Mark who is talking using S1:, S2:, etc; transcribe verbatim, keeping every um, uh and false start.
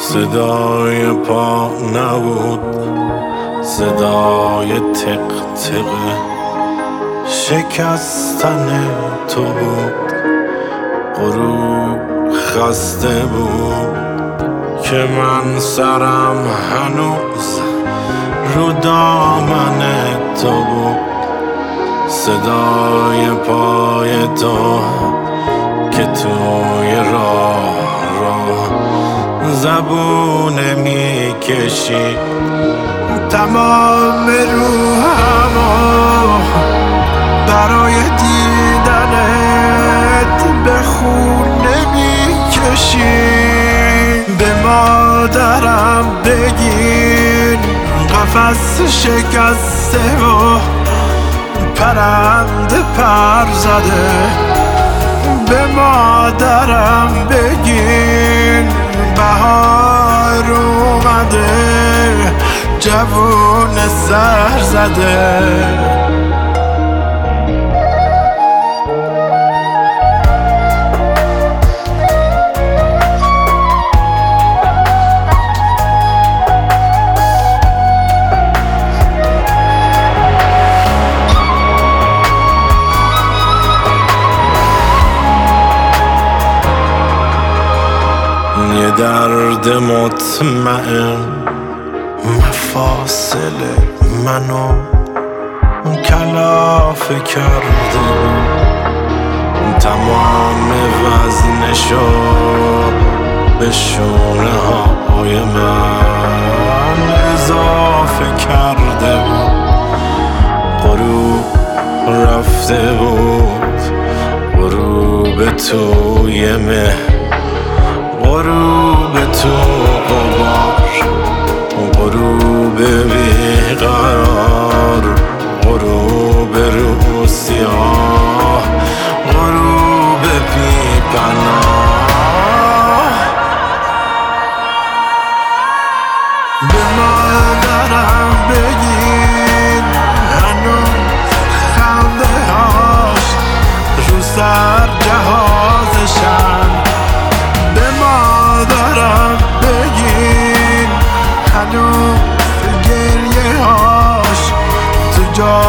S1: صدای پا نبود، صدای تق تق شکستن تو بود. غروب خسته بود که من سرم هنوز رو دامن تو بود. صدای پای تو که توی راه رو زبونه می کشی، تمام روحمو برای دیدنت به خونه می کشی. به مادرم بگین قفس شکسته و پرنده پر زده. به مادرم بگین بهار اومده، جوون سر زده. یه درد مطمئن مفاصل منو کلافه کرده بود. تمام وزنشو به شونه های من اضافه کرده بود. غروب رفته بود، غروب توی مه، غروب تو غبار، غروب بیقرار، غروب رو سیاه، غروب بی پناه. به مادرم بگین هنوز خنده هاش رو سر جهازشن. به مادرم بگین هنوز گریه هاش تو جا